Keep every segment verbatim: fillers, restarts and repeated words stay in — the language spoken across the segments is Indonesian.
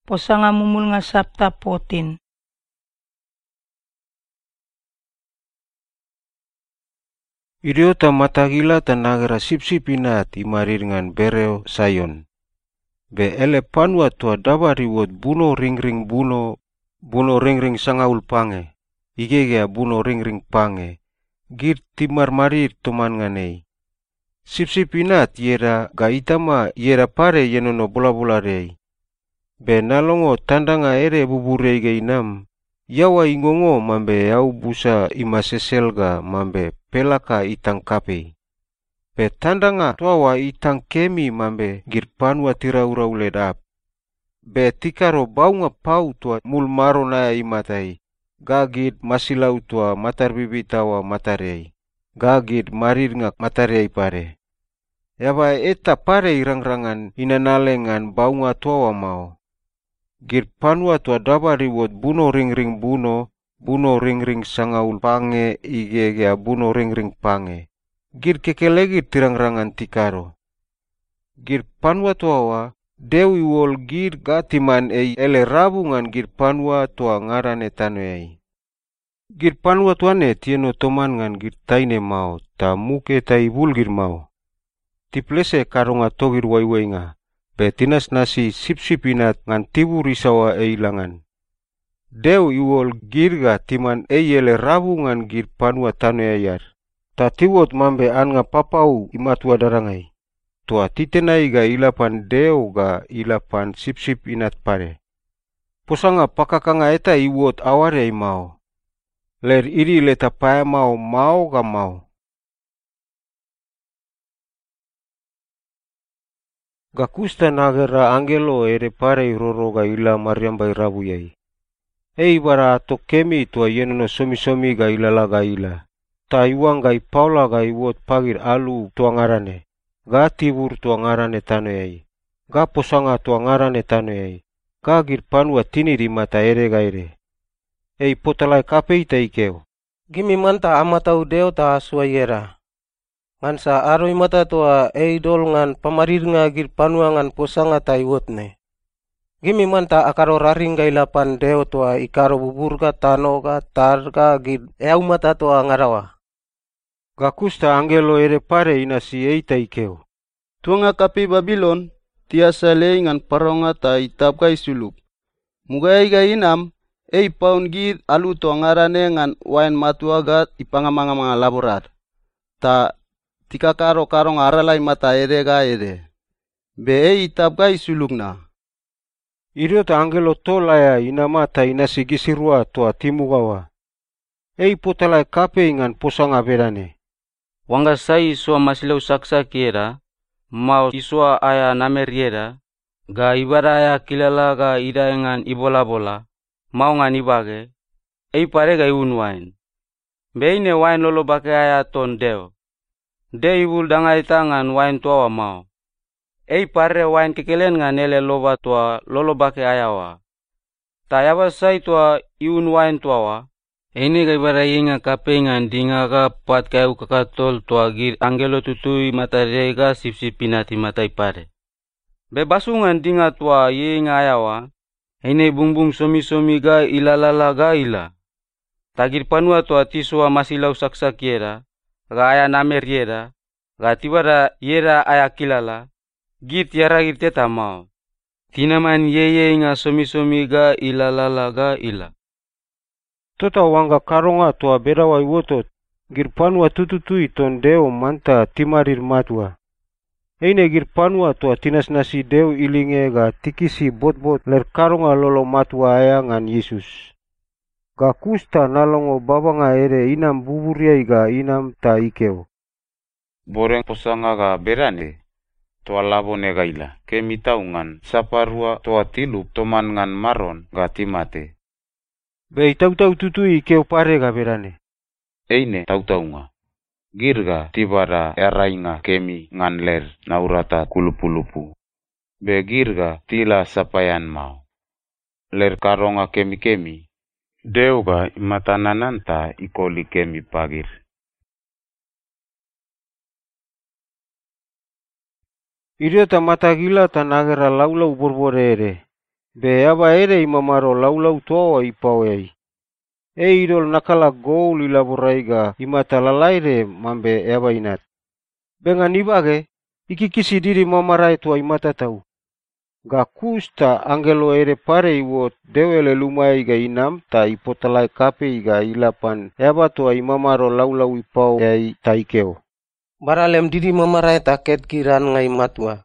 posanga mumul nga sabta potin. Idiota matagila tanagera sip-sip inat imarir ngan bereo sayon. Be ele panwa tua dabari wot buno ring-ring buno, buno ring-ring sangaul pange, igegea buno ring-ring pange, gir timar marir toman nganei. Sip-sip inat yera ga itama yera pare yenono bola-bola rei. Be nalongo tandanga ere buburei ge inam, yawa ingongo mambe yau busa imaseselga mambe pelaka itang kape. Be tandanga tuawa itang kemi mambe gir panwa tiraurau ledap. Be tikaro baunga pau tua mul maro na imatai, gagid masilau tua matar bibitawa matarei, gagid marir ngak matarei pare. Yaba eta pare irang-rangan inanalengan baunga tuawa mau. Gir panwa tua dabari wot buno ring-ring buno, buno ring-ring sangaul pange igegea buno ring-ring pange. Gir kekelegit tirang-rangan tikaro. Gir panwa tuawa, dewi wol gir gatiman ei ele rabungan gir panwa tua ngarane tanuei. Gir panwa tuane tieno toman ngan gir taine mau, ta muke ta ibul gir mau. Tiplese karonga togir waiwainga, be tinas nasi sip-sip inat ngan tibur isawa eilangan. Deu iwol girga timan eyele rabungan gir panwa tanu ayar. Ta tiwot mambe an nga papau imatua darangai. Tua titenai ga ilapan deu ga ilapan sip-sip inat pare. Posanga pakakanga eta iwot aware imau. Ler iri leta paya mau mau ga mau. Gakusta nagera angelo ere pare roro ga ila mariamba irabu yai. Ei bara ato kemi tua yenono somi-somi ga ilala ga ila. Ta iwang ga ipaula ga iwot pagir alu tua ngarane. Ga tibur tua ngarane tano yai. Ga posanga tua ngarane tano yai. Ga gir panua tini di mata ere ga ere. Ei potalai kape ita ikeo. Gimi manta amatau deo ta suayera. Ngan sa aroi mata tua eidol ngan pamarir nga gir panua ngan posanga ta iwotne. Gimi manta akaro raring ga ilapan deo tua ikaro buburga tanoga targa gir eau mata tua ngarawa. Gakusta angelo ere pare inasi eita ikeo. Tuanga kapi Babilon, tiasa lei ngan paronga ta itapka isuluk. Mugai ga inam, ei paun gir alu tua ngarane ngan wain matua ga ipangamanga mga laborat. Ta tika karo karong aralai mata ere ga ere. Be ei itapka isuluk na. Idiota angelo tolaya inama ta inasi gisirua tua timugawa. Ei potalai kape ingan posanga berane. Wanga sai isua masilau saksa kiera, mau isua aya nameriera, ga ibara aya kilala ga ida engan ibola-bola, mau ngan ibage, ei pare ga iun wain. Beine wain lolo bake aya ton deo. De ibul dangai tangan wain tua wa mau. Ei pare wain kekelen ngan ele loba tua lolo bake aya wa. Ta yaba sai tua iun wain tua wa. Ini ga ibara inga kape ngan dinga ga pat kau kakatol tua gir angelo tutui mata rega sip-sip pinati mata ipare. Be basungan dinga tua inga ayawa. Ini bungbung somi-somi ga ilalala ga ila. Tagir panua tua tisua masilau saksa kiera. Ga aya namer yera. Ga tibara yera aya kilala. Gir tiara gir teta mau. Tinaman yeye inga somi-somi ga ilalala ga ila. Tota wanga karonga tua berawa iwotot, gir panua tututui ton deo manta timarir matua. Eine gir panua tua tinas nasi deo ilinge ga tikisi bot-bot ler karonga lolo matua aya ngan Yesus. Ga kusta nalongo babanga ere inam buburiai ga inam ta ikeo. Boreng posanga ga berane, toa labone ga ila, ke mitau ngan saparua toa tilup toman ngan maron ga timate. Be tau-tau tutui keo pare ga berane. Eine tau-tau nga. Girga tibara erainga kemi ngan ler naurata kulupu-lupu. Be girga tila sapayan mau. Ler karonga kemi-kemi. Deuga imatanananta ikoli kemi pagir. Idiota mata gila tanagera laulau borbore ere. Be aba ere imamaro laulau toa ipawei. E idol nakala goul ilaborai ga imata lalaire mambe eba inat. Bengan ibage, ikikisi diri mamarai tua imata tau. Ga kusta angelo ere pare iwot dewele lumai ga inam ta ipotalai kape ga ilapan eba tua imamaro laulau ipau ai taikeo. Baralem diri mamarai taket kiran ngai matua.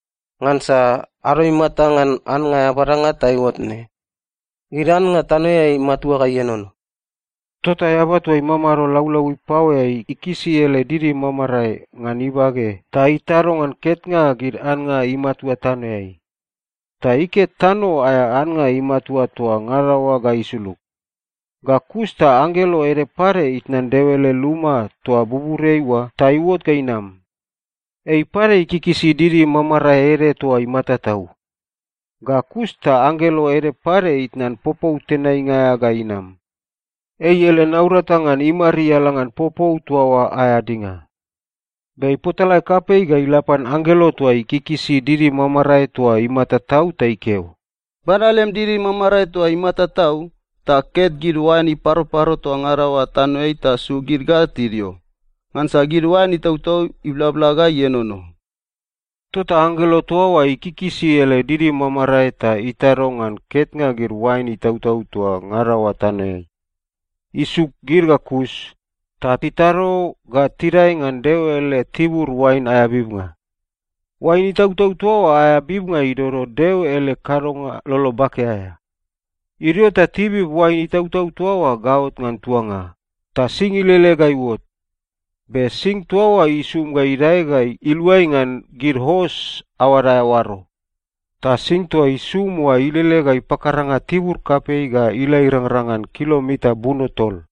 Ngansa aroi mata ngan an ngai aparanga taiwot ne. Giran nga tanoy ay matua kayenon. Tota eba tua imamaro laulau ipau ai ikisi ele diri mamarai ngan ibage ta itaro ngan ket nga gir an nga imatua tanoy ai. Ta ike tano aya an nga imatua tua ngarawa ga isuluk. Ga kusta angelo ere pare itnan dewele luma tua bubureiwa ta iwot ka inam. Ei pare ikikisi diri mamara ere tua imata tau. Ga kusta angelo ere pare itnan popou tenai ngaya ga inam. Ei ele nauratangan imari alangan popou tua wa aya dinga. Bei potalai kapei ga ilapan angelo tua ikikisi diri mamarai tua imata tau taikeo. Baralem diri mamarai tua imata tau, ta ket girwan i paro-paro tua ngarawa tanoy ta su girga tirio. Ngansa girwan i tau-tau iblablaga yenono. Tota angelo tua wa ikikisi ele diri mamarai ta itaro ngan ket nga girwan i tau-tau tua ngarawa tanoy. Isuk girga kus, ta titaro ga tirai ngan dewele tibur wain aya bibnga. Wain i tau-tau tua wa aya bibnga idoro dew ele karonga lolo bake aya. Irio ta tibib wain i tau-tau tua wa gaot ngan tuanga, ta sing ilele gai wot. Be sing tua wa isum ga irai gai iluai ngan gir hos awaraya waro. Ta sing tua isum wa ilele gai pakaranga tibur kapei ga ilai rangrangan kilomita buno tol.